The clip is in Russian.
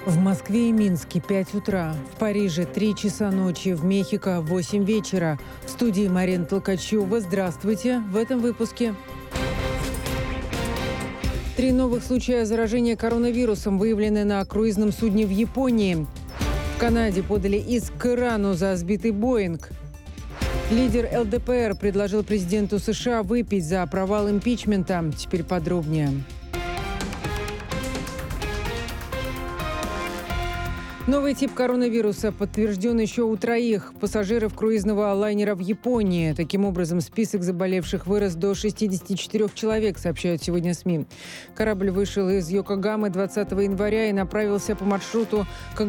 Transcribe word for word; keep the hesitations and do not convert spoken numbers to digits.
В Москве и Минске пять утра, в Париже три часа ночи, в Мехико восемь вечера. В студии Марина Толкачева. Здравствуйте. В этом выпуске. Три новых случая заражения коронавирусом выявлены на круизном судне в Японии. В Канаде подали иск к Ирану за сбитый Боинг. Лидер эл дэ пэ эр предложил президенту США выпить за провал импичмента. Теперь подробнее. Новый тип коронавируса подтвержден еще у троих пассажиров круизного лайнера в Японии. Таким образом, список заболевших вырос до шестидесяти четырёх человек, сообщают сегодня СМИ. Корабль вышел из Йокогамы двадцатого января и направился по маршруту к